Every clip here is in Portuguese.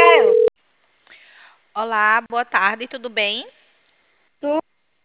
Micaela, Olá, boa tarde, tudo bem? tu,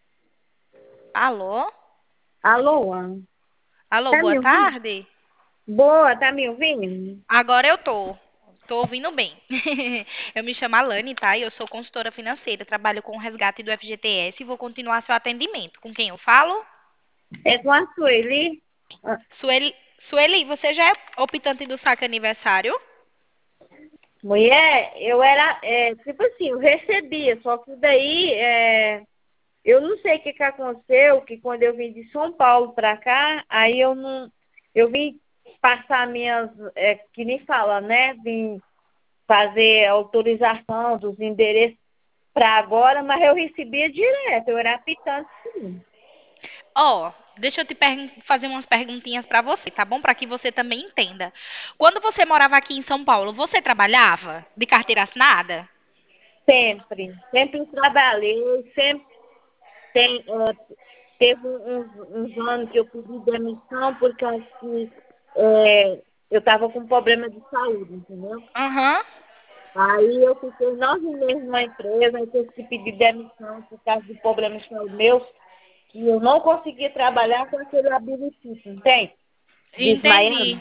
Alô? alô, Alô, tá boa me ouvindo? tarde? Boa, tá me ouvindo? Agora eu tô. Tô ouvindo bem. Eu me chamo Alane, tá? E eu sou consultora financeira, trabalho com o resgate do FGTS e vou continuar seu atendimento. Com quem eu falo? É com a Sueli. Ah, Sueli, Sueli, você já é optante do saque aniversário? Mulher, eu era, tipo assim, eu recebia, só que daí, eu não sei o que que aconteceu, que quando eu vim de São Paulo pra cá, aí eu não, eu vim passar minhas, que nem fala, né? Vim fazer autorização dos endereços pra agora, mas eu recebia direto, eu era apitante, sim. Ó, deixa eu te fazer umas perguntinhas pra você, tá bom? Pra que você também entenda. Quando você morava aqui em São Paulo, você trabalhava de carteira assinada? Sempre trabalhei, sempre tem, teve uns anos que eu pedi demissão porque eu acho que eu estava com problema de saúde, entendeu? Aham. Aí eu fiquei 9 meses na empresa, aí tive que pedir demissão por causa de problemas de saúde meus, que eu não conseguia trabalhar com aquele habilitante, entende? Entendi. Desmaiando.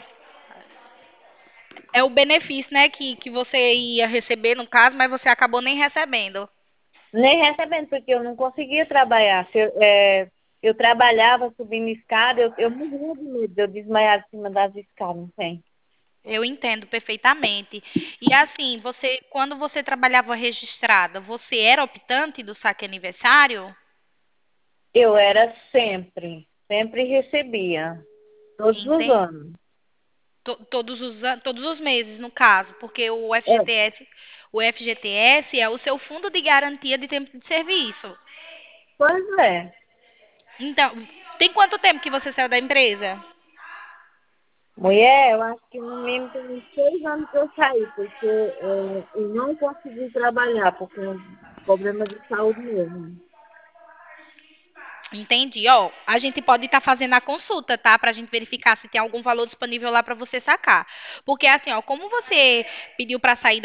É o benefício, né, que você ia receber no caso, mas você acabou nem recebendo. Nem recebendo, porque eu não conseguia trabalhar. Eu trabalhava subindo escada, eu morria de medo de eu desmaiar de cima das escadas, não tem? Eu entendo perfeitamente. E assim, você, quando você trabalhava registrada, você era optante do saque aniversário? Eu era sempre recebia, todos os Entende? anos. Todos os meses, no caso, porque É, O FGTS é o seu fundo de garantia de tempo de serviço. pois é. Então, tem quanto tempo que você saiu da empresa? Mulher, eu acho que no mínimo tem uns 6 anos que eu saí, porque eu não consegui trabalhar por causa de problema de saúde mesmo. Entendi. Ó, a gente pode estar fazendo a consulta, tá? Pra gente verificar se tem algum valor disponível lá para você sacar. Porque assim, ó, como você pediu para sair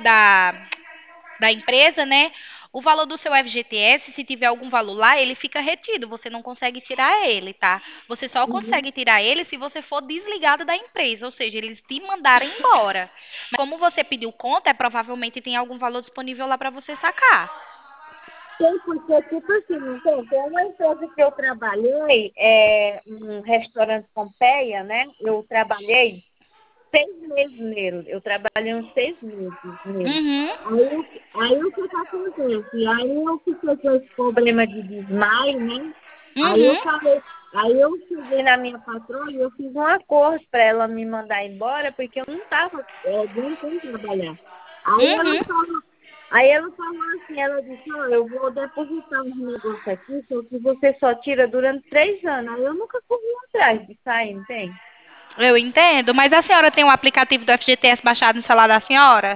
da empresa, né? O valor do seu FGTS, se tiver algum valor lá, ele fica retido. Você não consegue tirar ele, tá? Você só Uhum. consegue tirar ele se você for desligado da empresa, ou seja, eles te mandarem embora. Mas como você pediu conta, provavelmente tem algum valor disponível lá para você sacar. Tem, porque, tipo assim, não tem? Tem uma empresa que eu trabalhei, um restaurante Pompeia, né? Eu trabalhei 6 meses nele. Eu trabalhei uns 6 meses nele. Uhum, Aí o que que acontece? Aí eu fiquei com esse problema de desmaio, né? Aí eu uhum, falei, aí eu cheguei na minha patroa e eu fiz um acordo para ela me mandar embora, porque eu não estava aguentando trabalhar. Aí ela uhum. falou, aí ela falou assim, ela disse, ó, eu vou depositar uns negócios aqui, só que você só tira durante 3 anos. Aí eu nunca corri atrás de sair, não tem? Eu entendo, mas a senhora tem o aplicativo do FGTS baixado no celular da senhora?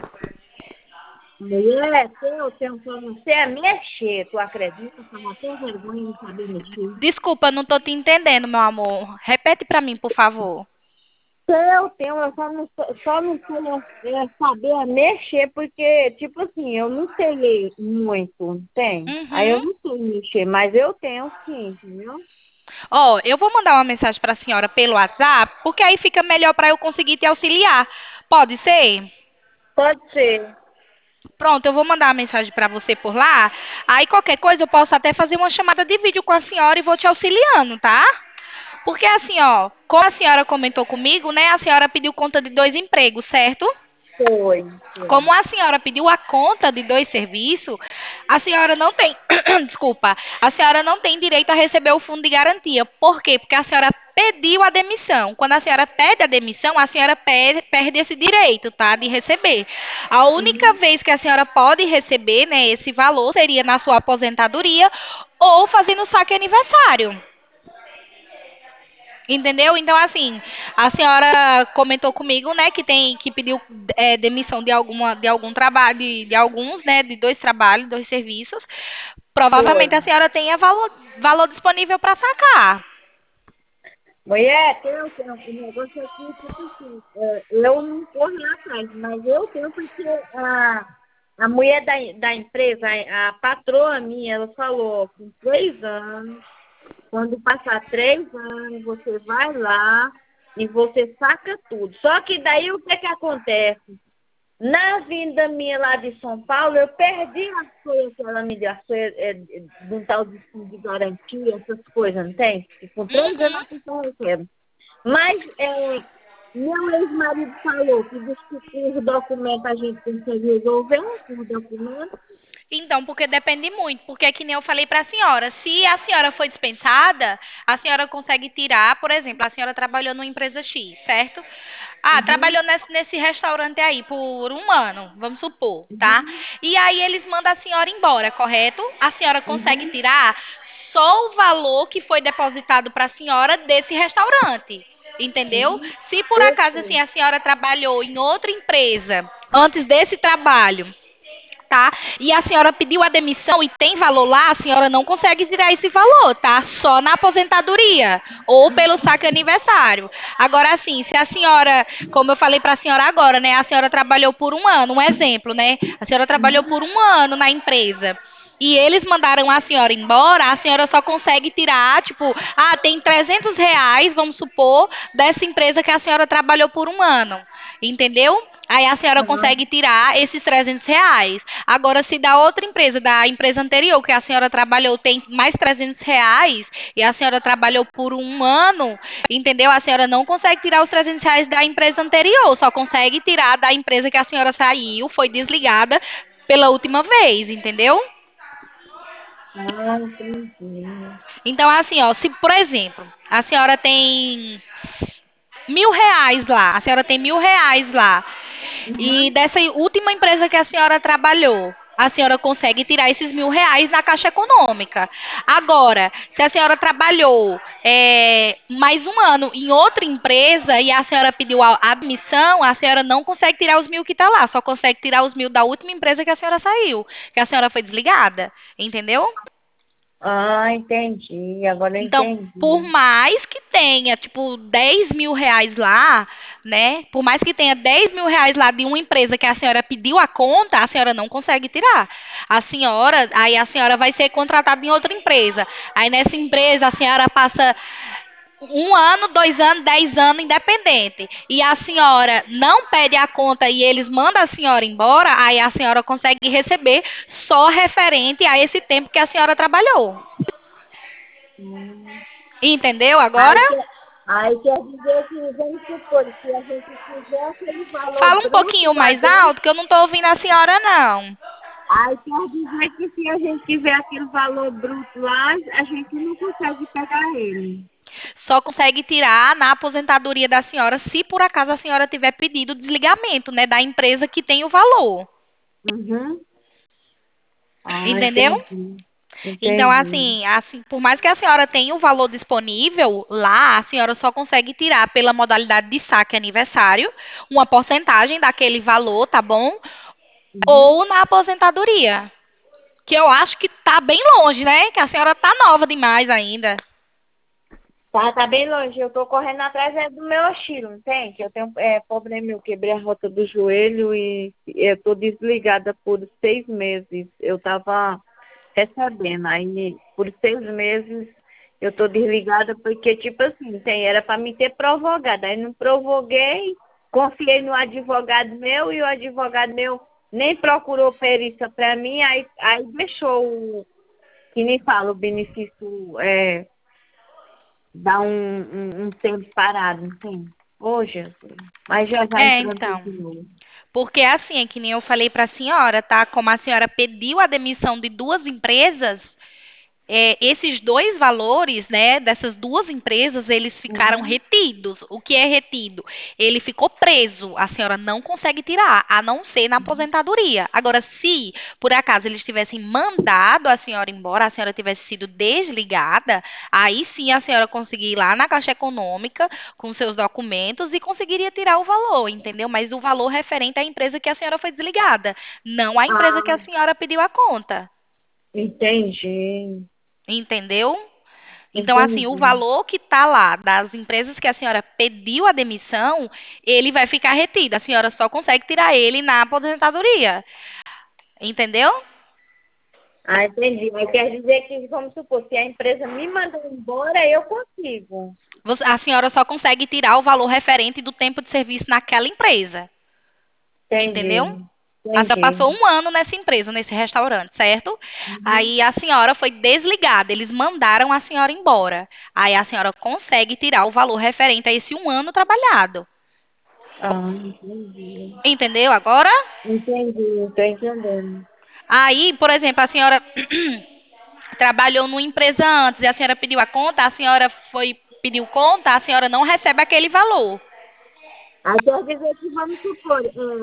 Mulher, eu tenho pra você é mexer, tu acredita? Tava até vergonha de saber mexer. Desculpa, não tô te entendendo, meu amor. Repete pra mim, por favor. Eu só não sei saber mexer, porque, tipo assim, eu não sei muito, tem? Aí eu Uhum. não sei mexer, mas eu tenho sim, entendeu? Ó, eu vou mandar uma mensagem para a senhora pelo WhatsApp, porque aí fica melhor para eu conseguir te auxiliar. Pode ser? Pode ser. Pronto, eu vou mandar uma mensagem para você por lá. Aí qualquer coisa eu posso até fazer uma chamada de vídeo com a senhora e vou te auxiliando, tá? Porque assim, ó, como a senhora comentou comigo, né? A senhora pediu conta de dois empregos, certo? Foi. Como a senhora pediu a conta de dois serviços, a senhora não tem, desculpa, a senhora não tem direito a receber o fundo de garantia. Por quê? Porque a senhora pediu a demissão. Quando a senhora pede a demissão, a senhora perde esse direito, tá? De receber. A única Uhum. vez que a senhora pode receber, né, esse valor seria na sua aposentadoria ou fazendo saque aniversário. Entendeu? Então, assim, a senhora comentou comigo, né, que pediu demissão de algum trabalho, de alguns, né, de dois trabalhos, dois serviços. Foi. Provavelmente a senhora tenha valor disponível para sacar. Mulher, tem um negócio aqui, tipo assim, eu não corro lá atrás, mas eu tenho porque a mulher da empresa, a patroa minha, ela falou, ó, com 3 anos, quando passar 3 anos, você vai lá e você saca tudo. Só que daí o que que acontece? Na vinda minha lá de São Paulo, eu perdi as coisas que ela me deu, as coisas de um tal de garantia, essas coisas, não tem? Que com 3 anos Uhum. a pessoa recebe. Mas meu ex-marido falou que diz que com os documentos a gente consegue resolver, com os documentos. Então, porque depende muito, porque é que nem eu falei para a senhora, se a senhora foi dispensada, a senhora consegue tirar, por exemplo, a senhora trabalhou numa empresa X, certo? Ah, Uhum, trabalhou nesse restaurante aí por um ano, vamos supor, tá? uhum, E aí eles mandam a senhora embora, correto? A senhora consegue uhum, tirar só o valor que foi depositado para a senhora desse restaurante. Entendeu? uhum. Se por Eu acaso assim sei. a senhora trabalhou em outra empresa antes desse trabalho, tá? E a senhora pediu a demissão e tem valor lá, a senhora não consegue tirar esse valor, tá? Só na aposentadoria ou pelo saque aniversário. Agora, assim, se a senhora, como eu falei para a senhora agora, né? A senhora trabalhou por um ano, um exemplo, né? A senhora trabalhou Uhum, por um ano na empresa. E eles mandaram a senhora embora, a senhora só consegue tirar, tipo, ah, tem R$ 300, vamos supor, dessa empresa que a senhora trabalhou por um ano. Entendeu? Aí a senhora uhum, consegue tirar esses R$ 300. Agora, se da outra empresa, da empresa anterior, que a senhora trabalhou, tem mais R$ 300 e a senhora trabalhou por um ano, entendeu? A senhora não consegue tirar os R$ 300 da empresa anterior, só consegue tirar da empresa que a senhora saiu, foi desligada pela última vez, entendeu? ah, entendi. Então, assim, ó, se, por exemplo, a senhora tem R$ 1.000 lá, a senhora tem R$ 1.000 lá, e Uhum. dessa última empresa que a senhora trabalhou, a senhora consegue tirar esses R$ 1.000 na Caixa Econômica. Agora, se a senhora trabalhou mais um ano em outra empresa e a senhora pediu a admissão, a senhora não consegue tirar os 1.000 que está lá, só consegue tirar os 1.000 da última empresa que a senhora saiu, que a senhora foi desligada, entendeu? Ah, entendi. Agora eu Então, por entendi. mais que tenha, tipo, R$ 10.000 lá, né? Por mais que tenha R$ 10.000 lá de uma empresa que a senhora pediu a conta, a senhora não consegue tirar. Aí a senhora vai ser contratada em outra empresa. Aí nessa empresa a senhora passa um ano, 2 anos, 10 anos, independente. E a senhora não pede a conta e eles mandam a senhora embora, aí a senhora consegue receber só referente a esse tempo que a senhora trabalhou. Hum. Entendeu agora? Aí, aí quer dizer que, vamos supor, se a gente fizer aquele valor Fala um bruto pouquinho lá mais dentro, alto, que eu não estou ouvindo a senhora, não. aí quer dizer que se a gente tiver aquele valor bruto lá, a gente não consegue pegar ele. Só consegue tirar na aposentadoria da senhora se por acaso a senhora tiver pedido desligamento, né, da empresa que tem o valor. Uhum. Ah, Entendeu? entendi. Então, Entendi. assim, por mais que a senhora tenha o valor disponível, lá a senhora só consegue tirar pela modalidade de saque aniversário uma porcentagem daquele valor, tá bom? Uhum. Ou na aposentadoria. Que eu acho que tá bem longe, né? Que a senhora tá nova demais ainda. Tá bem longe. Eu tô correndo atrás do meu estilo, não tem? Que eu tenho problema, eu quebrei a rota do joelho e eu tô desligada por 6 meses. Eu tava recebendo. Aí, por 6 meses, eu tô desligada porque, tipo assim, era para me ter provogado. Aí não provoguei, confiei no advogado meu e o advogado meu nem procurou perícia para mim, aí deixou que nem fala, o benefício dar um tempo parado, não tem? Ô, Jesus. Mas já vai É, entrando então. de novo. Porque assim, é que nem eu falei para a senhora, tá? Como a senhora pediu a demissão de duas empresas, esses dois valores, né, dessas duas empresas, eles ficaram Uhum. retidos. O que é retido? Ele ficou preso. A senhora não consegue tirar, a não ser na aposentadoria. Agora, se por acaso eles tivessem mandado a senhora embora, a senhora tivesse sido desligada, aí sim a senhora conseguiria ir lá na Caixa Econômica com seus documentos e conseguiria tirar o valor, entendeu? Mas o valor referente à empresa que a senhora foi desligada, não à empresa que a Ah, senhora pediu a conta. entendi. Entendeu? Então, assim, o entendi. valor que está lá das empresas que a senhora pediu a demissão, ele vai ficar retido. A senhora só consegue tirar ele na aposentadoria. Entendeu? Ah, entendi. Mas quer dizer que, vamos supor, se a empresa me mandou embora, eu consigo. A senhora só consegue tirar o valor referente do tempo de serviço naquela empresa. Entendeu? Entendi. A senhora passou Entendi. um ano nessa empresa, nesse restaurante, certo? Uhum. Aí a senhora foi desligada, eles mandaram a senhora embora. Aí a senhora consegue tirar o valor referente a esse um ano trabalhado. Ah, entendi. Entendeu agora? Entendi, estou entendendo. Aí, por exemplo, a senhora trabalhou numa empresa antes e a senhora pediu a conta, a senhora foi pediu conta, a senhora não recebe aquele valor. Aí quer dizer que, vamos supor,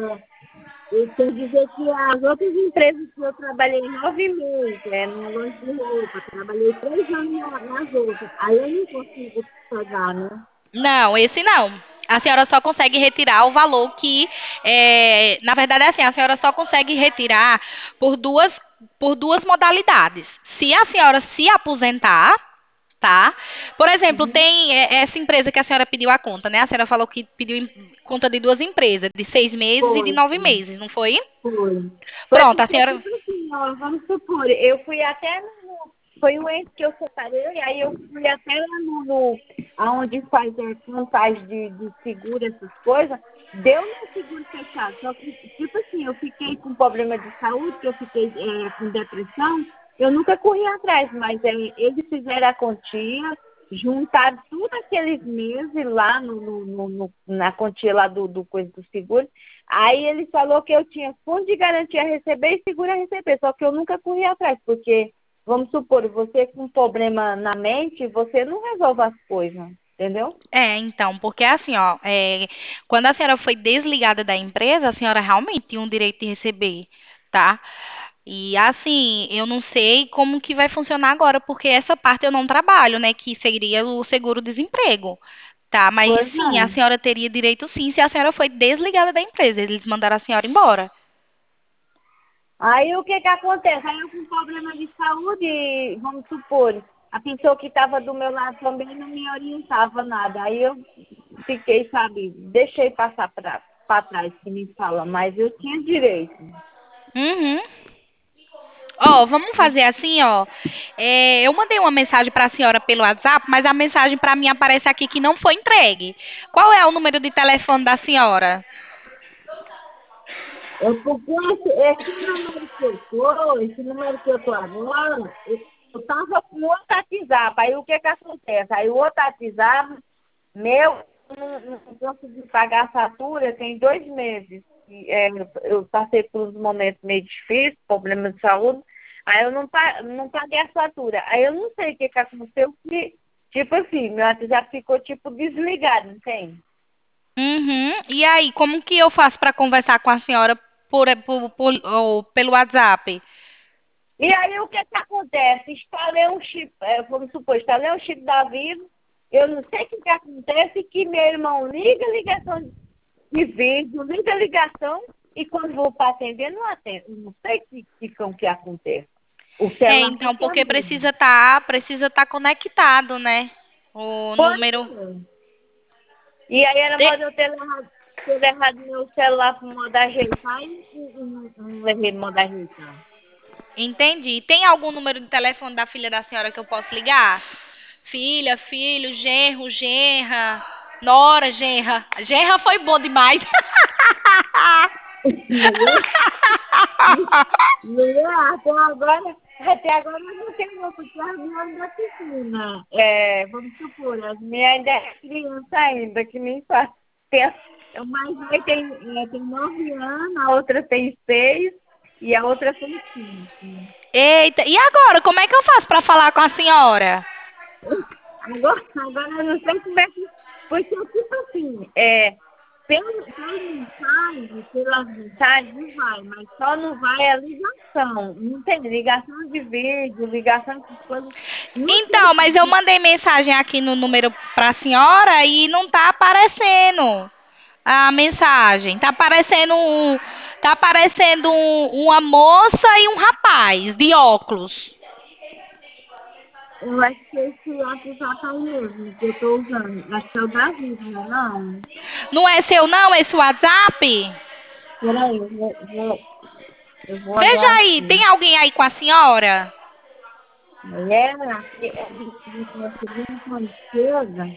quer dizer que as outras empresas que eu trabalhei 9 meses, numa loja de roupa, trabalhei 3 anos nas outras. Aí eu não consigo pegar, né? Não, esse não. A senhora só consegue retirar o valor que, na verdade, é assim, a senhora só consegue retirar por duas modalidades. Se a senhora se aposentar, tá? Por exemplo, Uhum. tem essa empresa que a senhora pediu a conta, né? A senhora falou que pediu conta de duas empresas, de 6 meses e de Foi, 9 meses, não foi? foi. Foi Pronto, a porque, senhora. tipo assim, ó, vamos supor, eu fui até foi um ex que eu separei, aí eu fui até lá aonde faz contagem de seguro, essas coisas, deu meu seguro fechado. Só que, tipo assim, eu fiquei com problema de saúde, que eu fiquei com depressão, eu nunca corri atrás, mas eles fizeram a quantia, juntaram tudo aqueles meses lá na quantia lá do coisa do seguro. Aí ele falou que eu tinha fundo de garantia a receber e seguro a receber, só que eu nunca corri atrás, porque, vamos supor, você com problema na mente, você não resolve as coisas, entendeu? Então, porque assim, ó, quando a senhora foi desligada da empresa, a senhora realmente tinha um direito de receber, tá? E assim, eu não sei como que vai funcionar agora, porque essa parte eu não trabalho, né? Que seria o seguro-desemprego, tá? Mas Pois sim, a é. senhora teria direito sim se a senhora foi desligada da empresa. Eles mandaram a senhora embora. Aí o que que acontece? Aí eu com problema de saúde, vamos supor, a pessoa que estava do meu lado também não me orientava nada. Aí eu fiquei, sabe, deixei passar para trás, que me fala, mas eu tinha direito. Uhum. Ó, vamos fazer assim, ó. Eu mandei uma mensagem para a senhora pelo WhatsApp, mas a mensagem para mim aparece aqui que não foi entregue. Qual é o número de telefone da senhora? É porque esse número que eu tô, esse número que eu tô agora, eu tava com outro WhatsApp. Aí o que que acontece? Aí o outro WhatsApp meu, não consegui pagar a fatura tem 2 meses. Eu passei por uns momentos meio difíceis, problema de saúde. Aí eu não paguei a fatura. Aí eu não sei o que que aconteceu, que, tipo assim, meu WhatsApp ficou tipo desligado, não tem? Uhum. E aí, como que eu faço para conversar com a senhora ou pelo WhatsApp? E aí o que que acontece? Instalei um chip, vamos supor, instalei um chip da Vivo, eu não sei o que que acontece, que meu irmão liga a ligação de vídeo, liga a ligação, e quando vou para atender, não atende. Não sei o que acontece. O celular Então, fica porque mudo. precisa estar conectado, né? O Pois número. é. E aí era E- modo eu ter levado meu celular para o modo ajeitar e não levei no modo ajeitar. Entendi. Tem algum número de telefone da filha da senhora que eu posso ligar? Filha, filho, genro, genra, nora, genra. Genra foi bom demais. Até agora eu não tenho não, porque as minhas da piscina. Vamos supor, as minhas ainda é criança ainda, que nem faz. O mais velho tem 9 anos, a outra tem 6 e a outra tem 5. Eita, e agora? Como é que eu faço para falar com a senhora? Agora eu não sei como é que. Porque, tipo assim, pelas mensagens vai, mas só não vai a ligação. Não tem ligação de vídeo, ligação de coisas. Não sei Então, mas eu mandei mensagem aqui no número para a senhora e não tá aparecendo a mensagem. Uma moça e um rapaz de óculos. Eu acho que esse WhatsApp é o mesmo que eu tô usando. Acho que é o da vida, não é não? Não é seu, não, esse WhatsApp? Peraí, eu vou Veja olhar aí, tem aqui. alguém aí com a senhora? Mulher, aqui é minha sobrinha quando chega.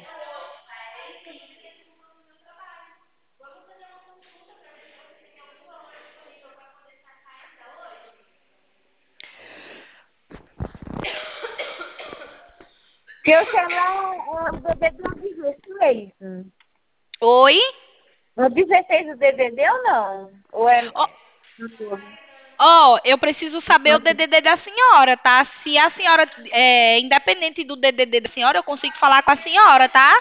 Porque o celular é o DDD é o 16. Oi? É o 16 do DDD ou não? Ou é Ó, 14? ó, eu preciso saber o DDD da senhora, tá? Se a senhora, independente do DDD da senhora, eu consigo falar com a senhora, tá?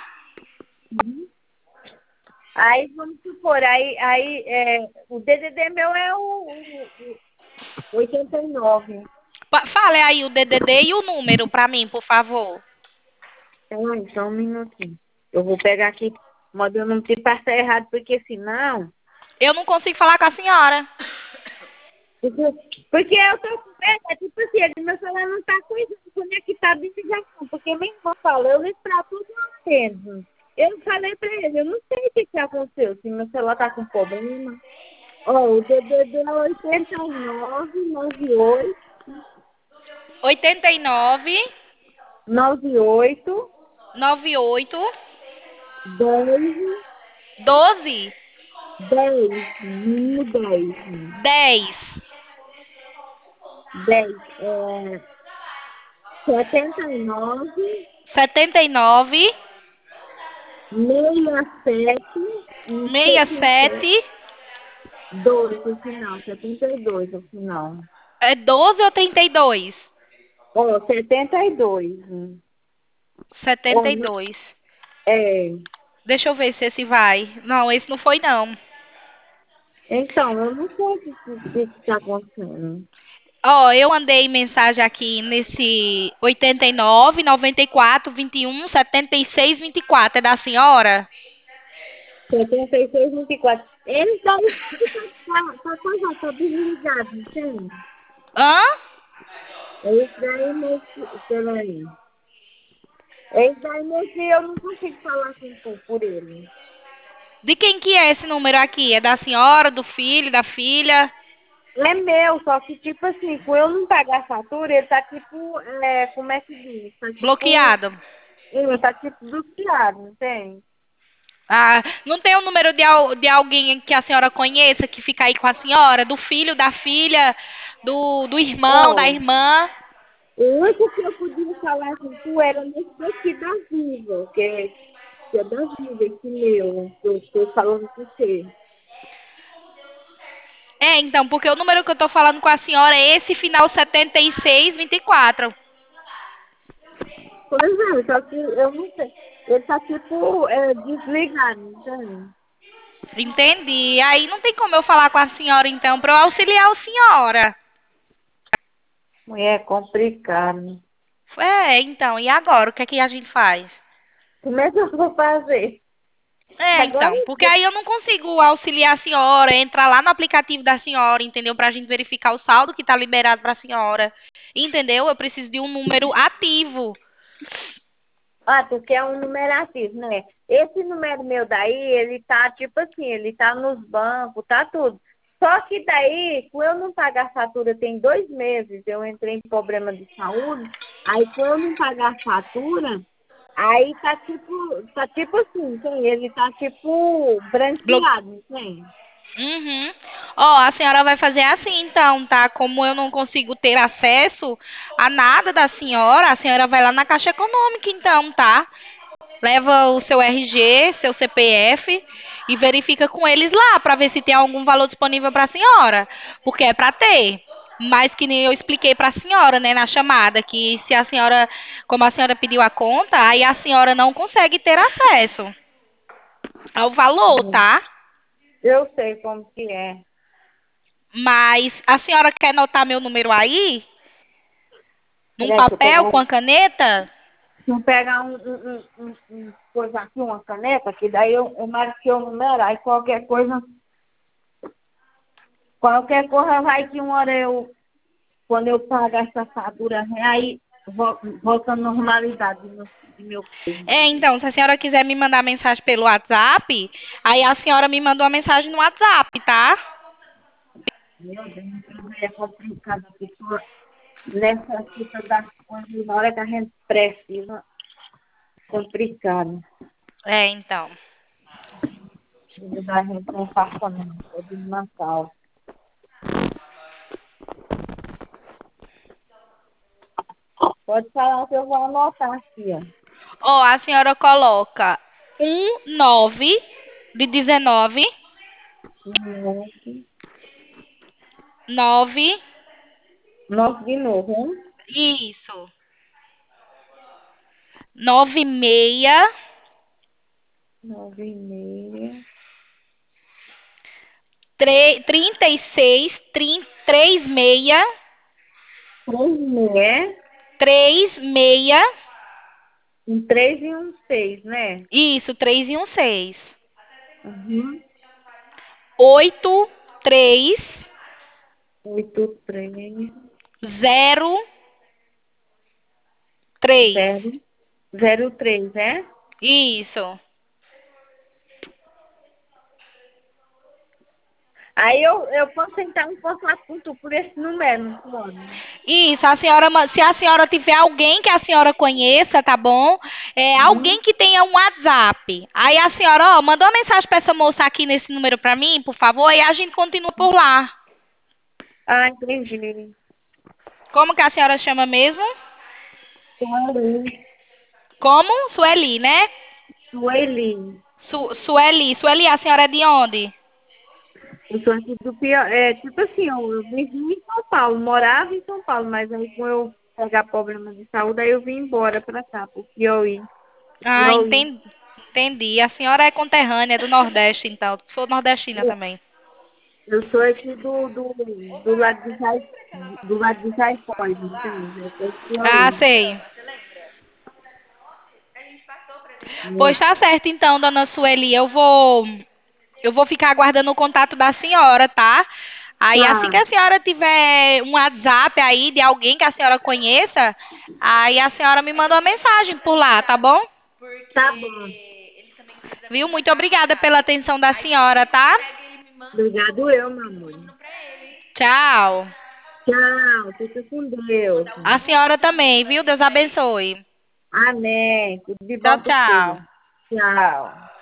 Aí, vamos supor, o DDD meu é o 89. Fale aí o DDD e o número pra mim, por favor. Então, um minutinho. Eu vou pegar aqui, mas eu não te passar errado, porque senão... Eu não consigo falar com a senhora. Porque eu tô com medo, é tipo assim, meu celular não tá conectado em ligação, porque minha irmã falou, eu ligo pra tudo mesmo. Eu falei pra ele, eu não sei o que que aconteceu, se meu celular tá com problema. Ó, o DDD é 8998 89 98 98 10 12 10 número 10 10 10 79 79 67 e 77 67 2 no final, 72 no final. é 12 ou 32? Ó, 72. Ó, 72. é. Deixa eu ver se esse vai. Não, esse não foi não. Então, eu não sei o que está acontecendo. Ó, eu mandei mensagem aqui nesse 89 94 21 76 24. É da senhora? 76, 24. Eles daí tá coisa, tá desligado, entende? Hã? Esse daí, peraí. Esse daí, meu filho, eu não consigo falar assim por ele. De quem que é esse número aqui? É da senhora, do filho, da filha? É meu, só que, tipo assim, por eu não pagar a fatura, ele tá tipo, como é que diz? Tá tipo, Bloqueado. ele tá tipo bloqueado, não tem? Ah, não tem o número de alguém que a senhora conheça que fica aí com a senhora? Do filho, da filha, do irmão, da Ó, irmã? o único que eu podia falar com tu era nesse daqui da Viva, que é da Viva, esse meu, que eu estou falando com você. É, então, porque o número que eu tô falando com a senhora é esse final 76 24. Pois é, só que eu não sei. Ele tá tipo desligado, entende? Entendi. Aí não tem como eu falar com a senhora, então, para eu auxiliar a senhora. Mulher, é complicado. É, então, e agora? O que é que a gente faz? Como é que eu vou fazer? É, Agora, então, porque aí eu não consigo auxiliar a senhora, entrar lá no aplicativo da senhora, entendeu? Pra gente verificar o saldo que tá liberado pra senhora. Entendeu? Eu preciso de um número ativo. tu quer um número ativo, né? Esse número meu daí, ele tá tipo assim, ele tá nos bancos, tá tudo. Só que daí, com eu não pagar a fatura tem 2 meses, eu entrei em problema de saúde, aí com eu não pagar a fatura, aí tá tipo assim, tem, ele tá tipo Blo- branqueado, não tem? Uhum. Ó, a senhora vai fazer assim, então, tá? Como eu não consigo ter acesso a nada da senhora, a senhora vai lá na Caixa Econômica, então, tá? Leva o seu RG, seu CPF e verifica com eles lá para ver se tem algum valor disponível para a senhora, porque é para ter. Mas que nem eu expliquei para a senhora, né, na chamada, que se a senhora, como a senhora pediu a conta, aí a senhora não consegue ter acesso ao valor, tá? Eu sei como que é. Mas a senhora quer anotar meu número aí? Num Peraí, deixa eu papel pegar, com a caneta? coisa aqui, uma caneta, que daí eu marquei o número, aí qualquer coisa vai que uma hora quando eu pagar essa fatura, aí Volta à normalidade do meu corpo. Então, se a senhora quiser me mandar mensagem pelo WhatsApp, aí a senhora me manda uma mensagem no WhatsApp, tá? Meu Deus, é complicado. A pessoa necessita das coisas na hora que a gente precisa. Complicado. Então. A vida da gente não passa não. É de Natal. Pode falar que eu vou anotar aqui, ó. Ó, a senhora coloca 19 de 19, 9, 9, 9 de novo, hein? isso, 9 meia, 9 e meia. 36, 3 meia, 3 meia. 3 meia, Um 3 e um 6, né? isso, 3 e um 6. Uhum. 8, 3, 8, 3, 0, 3. 0, 0, 3, é? Isso. Aí eu posso entrar em contato com tu por esse número, não pode? Isso, a senhora, se a senhora tiver alguém que a senhora conheça, tá bom? Uhum. Alguém que tenha um WhatsApp. Aí a senhora, ó, mandou uma mensagem pra essa moça aqui nesse número pra mim, por favor, e a gente continua por lá. Ah, entendi. Como que a senhora chama mesmo? Sueli. Como? Sueli, né? Sueli. Sueli. Sueli, a senhora é de onde? Eu sou aqui do Piauí. É, tipo assim, eu vivi em São Paulo, morava em São Paulo, mas aí com eu pegar problema de saúde, aí eu vim embora pra cá, pro Piauí. Ah, Piauí. entendi. Entendi. A senhora é conterrânea do Nordeste, então. Sou nordestina Eu, também. eu sou aqui do lado de Jaipóis, entende? Eu sou do Ah, Piauí. sei. Pois É. tá certo, então, dona Sueli. Eu vou ficar aguardando o contato da senhora, tá? Aí, assim que Tá, a senhora tiver um WhatsApp aí de alguém que a senhora conheça, aí a senhora me manda uma mensagem por lá, tá bom? tá bom. Viu? Muito obrigada pela atenção da senhora, tá? Obrigado eu, meu amor. Tchau. Tchau, fica com Deus. A senhora também, viu? Deus abençoe. Amém. Tudo de Tchau, bom pra você. tchau. Tchau.